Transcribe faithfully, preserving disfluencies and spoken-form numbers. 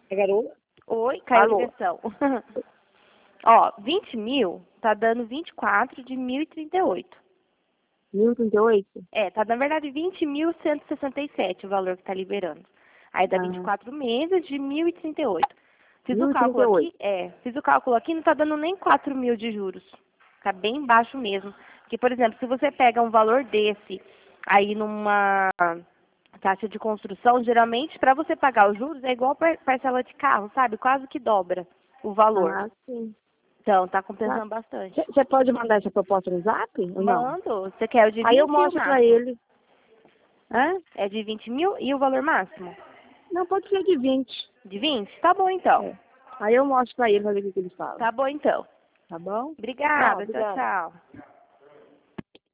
É garoto? Oi, caiu Alô? a ligação. Ó, vinte mil tá dando vinte e quatro de mil e trinta e oito. mil e trinta e oito? É, tá na verdade vinte mil cento e sessenta e sete o valor que tá liberando. Aí dá vinte e Ah, quatro meses de mil e trinta e oito. Fiz o mil e trinta cálculo e aqui, oito. é, fiz o cálculo aqui, não tá dando nem quatro mil de juros. Tá bem baixo mesmo. Porque, por exemplo, se você pega um valor desse aí numa taxa de construção, geralmente para você pagar os juros é igual par- parcela de carro, sabe? Quase que dobra o valor. Ah, sim. Então, tá Tá. compensando bastante. Você pode mandar essa proposta no zap ou não? Mando, você quer o de Aí eu vinte e o mostro pra máximo? ele. Hã? É de vinte mil e o valor máximo? Não, pode ser de vinte. De vinte? Tá bom então. É. Aí eu mostro pra ele, pra ver o que que ele fala. Tá bom então. Tá bom? Tchau, Obrigada, tchau, obrigada. tchau.